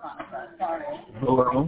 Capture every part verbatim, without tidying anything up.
Hello?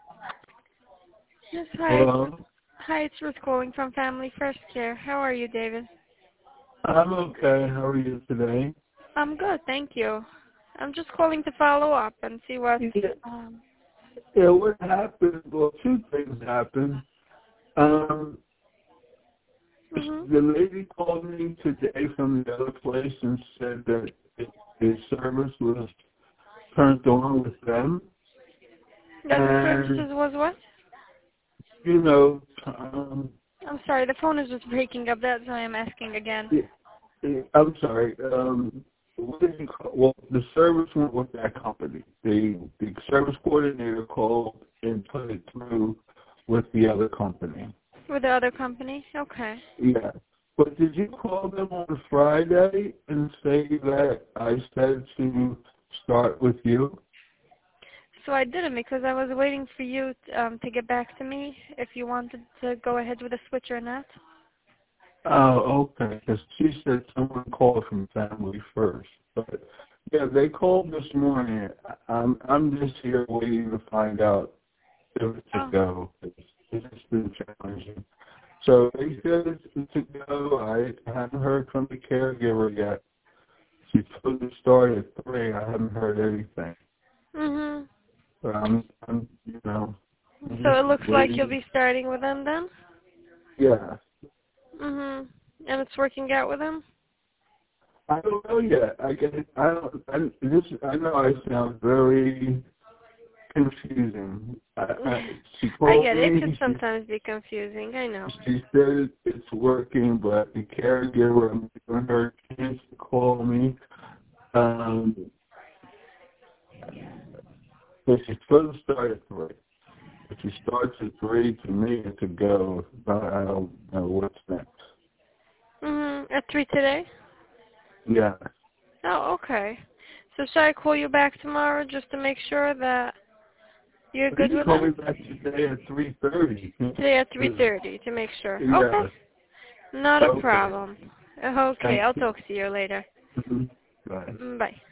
Yes, hi. Hello? Hi, it's Ruth calling from Family First Care. How are you, David? I'm okay. How are you today? I'm good, thank you. I'm just calling to follow up and see what... Yeah, Um, yeah what happened? Well, two things happened. Um, mhm. the lady called me today from the other place and said that the service was turned on with them. That the And, services was what? you know, um, I'm sorry, the phone is just breaking up. That's why I'm asking again. it, it, I'm sorry. Um, what did you call, well, the service went with that company. The, the service coordinator called and put it through with the other company. With the other company? Okay. Yeah. But did you call them on Friday and say that I said to start with you? So I didn't because I was waiting for you um, to get back to me if you wanted to go ahead with a switch or not. Oh, okay. Because she said someone called from Family First. But yeah, they called this morning. I'm I'm just here waiting to find out if it's a Oh. go. It's, it's been challenging. So they said it's a go. I haven't heard from the caregiver yet. She supposed to start at three. I haven't heard anything. Mhm. But I'm, I'm, you know, I'm So just it looks like you'll waiting. be starting with them then? Yeah. Mhm. And it's working out with them? I don't know yet. I get. I don't. I, this. I know I sound very confusing. I, I, she I called get it. It me. could She, sometimes be confusing. I know. she said it's working, but the caregiver, I'm giving her a chance to call me. Um, but she's supposed to start at three. If she starts at three, to me, it's a go. But I don't know what's next. Mhm. At three today? Yeah. Oh, okay. So should I call you back tomorrow just to make sure that you're You good can with call me them? back today at three thirty. Today at three thirty to make sure. Okay. Yeah. Not a Okay. problem. Okay, Thank I'll you. talk to you later. Mhm. Bye. Mm, bye.